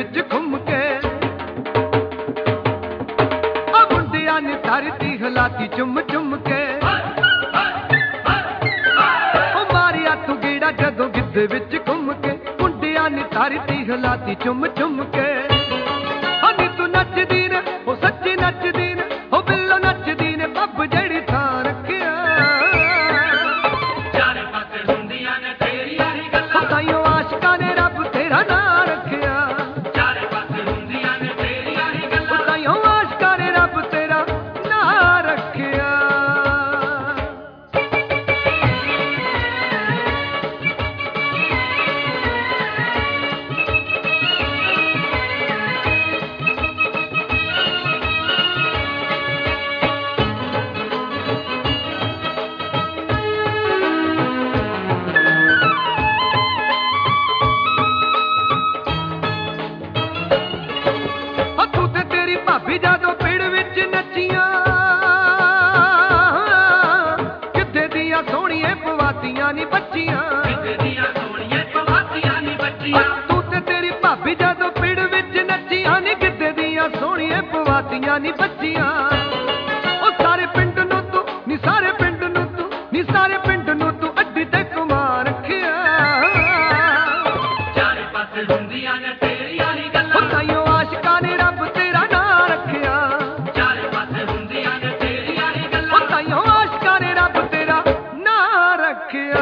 विच घुम के मुंडिया ने धरती हिलाती चुम चुम के मारिया तू गेड़ा जदों गिद्ध विच घुम के मुंडिया ने धरती हिलाती चुम चुम के नी तू नचदी ने ओ सच्ची नचदी ने ओ बिल्लो नचदी ने पब जड़ी थां रखिया चारे पासे हुंदियां ने तेरी यारी गल्लां ताईओ आशिकां ने रब तेरा नां रखिया चारे पासे हुंदियां ने तेरी यारी गल्लां ताईओ आशिकां ने रब तेरा नां रखिया जदों पिंड विच नचियां किथे दियां सोहणियां पवातियां नी बच्चियां तू ते तेरी भाभी जदों पिंड विच नचियां नी किथे दियां सोहणियां पवातियां नी बच्चियां ओ सारे पिंड नूं तू नी सारे पिंड नूं तू नी सारे पिंड नूं तू अड्डी ते घुमा रखिया चारे पासे हुंदियां ने तेरी यारी गल्लां ताईओ आशिकां ने रब तेरा नां रखिया चारे पासे हुंदियां ने तेरी यारी गल्लां ताईओ आशिकां ने रब तेरा नां रखिया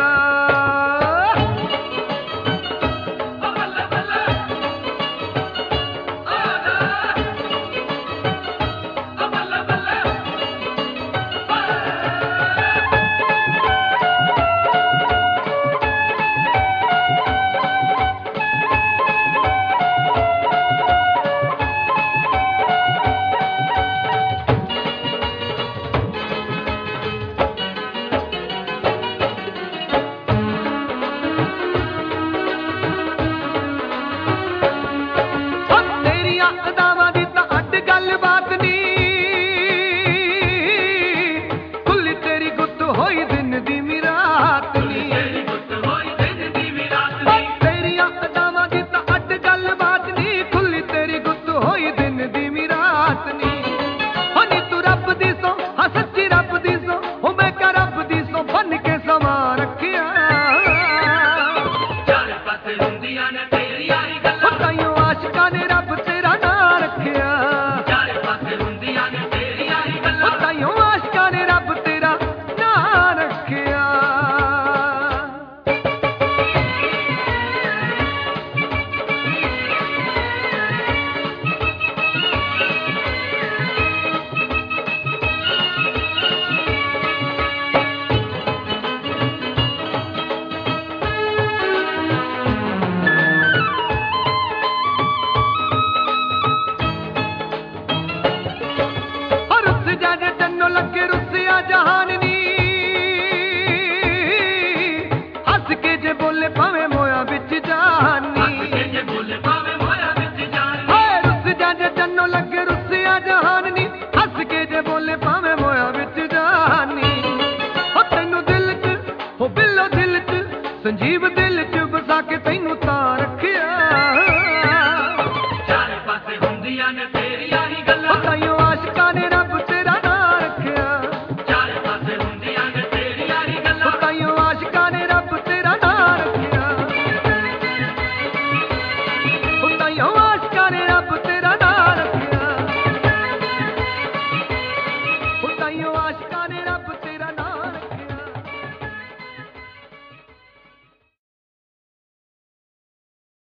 संजीव दिल च बसा के तैनू तां रखिया चारे पासे हुंदियां ने